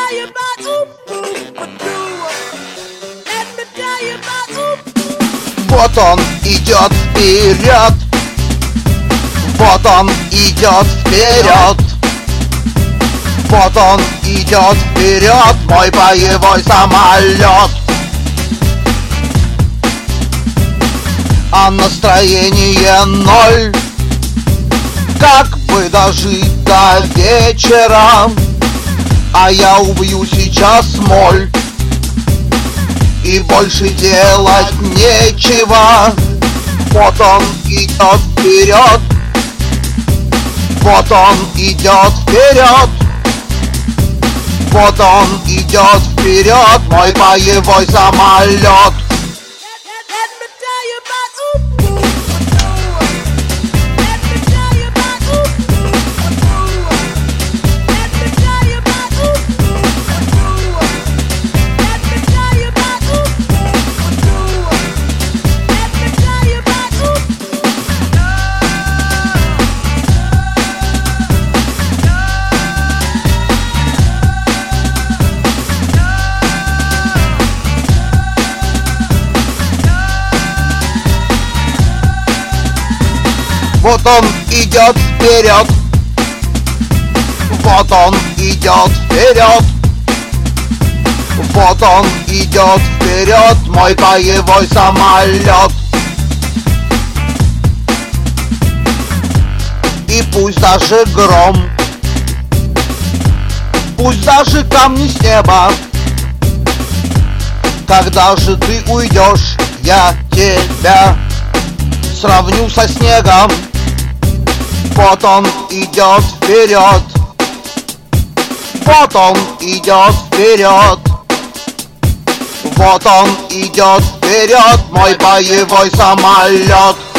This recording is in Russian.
Вот он идет вперед, вот он идет вперед, вот он идет вперед, мой боевой самолет. А настроение ноль, как бы дожить до вечера, а я убью сейчас моль. И больше делать нечего. Вот он идет вперед, вот он идет вперед, вот он идет вперед, мой боевой самолет. Вот он идет вперед, вот он идет вперед, вот он идет вперед, мой боевой самолет. И пусть даже гром, пусть даже камни с неба, когда же ты уйдешь, я тебя сравню со снегом. Вот он идет вперед, вот он идет вперед, вот он идет вперед, мой боевой самолет.